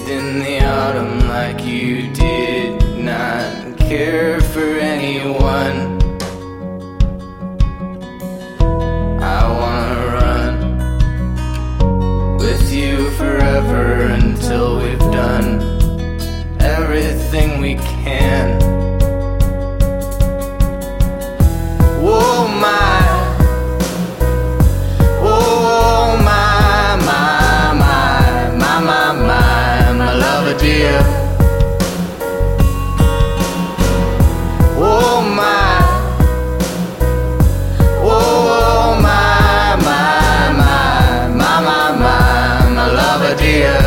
in the autumn like you did not care for anyone. I wanna run with you forever until we've done everything we can. Whoa, my, oh my, my love, dear. Oh my, oh my love, dear.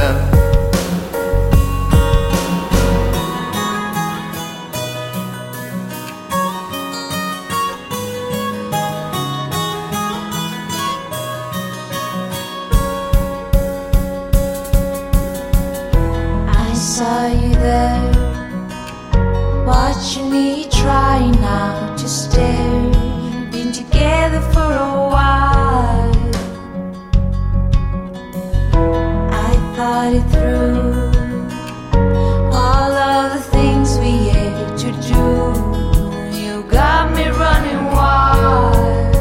I saw you there, watching me try now to stare. Been together for a while. I thought it through, all of the things we had to do. You got me running wild.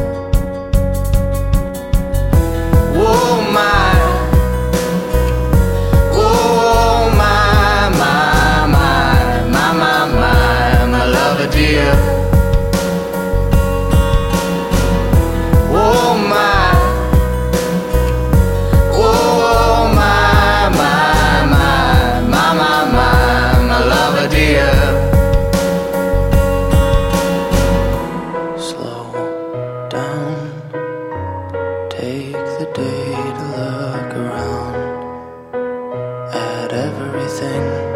Oh my, oh my love, dear. Oh my, oh my love, dear. Slow down, take the day to look around at everything